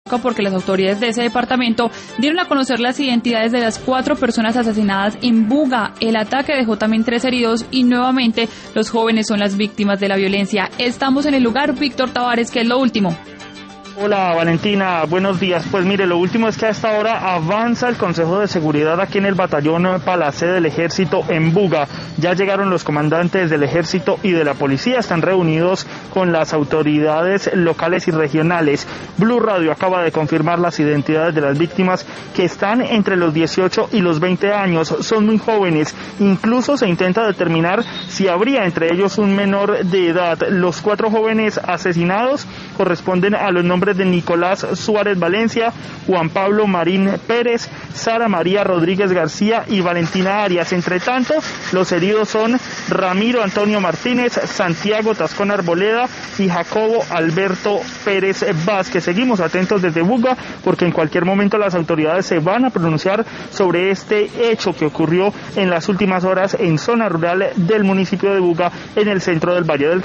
porque las autoridades de ese departamento dieron a conocer las identidades de las 4 personas asesinadas en Buga. El ataque dejó también 3 heridos y nuevamente los jóvenes son las víctimas de la violencia. Estamos en el lugar, Víctor Tavares, ¿qué es lo último? Hola Valentina, buenos días. Pues mire, lo último es que a esta hora avanza el Consejo de Seguridad aquí en el batallón Palacé del Ejército en Buga. Ya llegaron los comandantes del Ejército y de la Policía, están reunidos con las autoridades locales y regionales. Blue Radio acaba de confirmar las identidades de las víctimas, que están entre los 18 y los 20 años, son muy jóvenes. Incluso se intenta determinar si habría entre ellos un menor de edad. Los 4 jóvenes asesinados corresponden a los nombres de Nicolás Suárez Valencia, Juan Pablo Marín Pérez, Sara María Rodríguez García y Valentina Arias. Entre tanto, los heridos son Ramiro Antonio Martínez, Santiago Tascón Arboleda y Jacobo Alberto Pérez Vázquez. Seguimos atentos desde Buga porque en cualquier momento las autoridades se van a pronunciar sobre este hecho que ocurrió en las últimas horas en zona rural del municipio de Buga, en el centro del Valle del Cauca.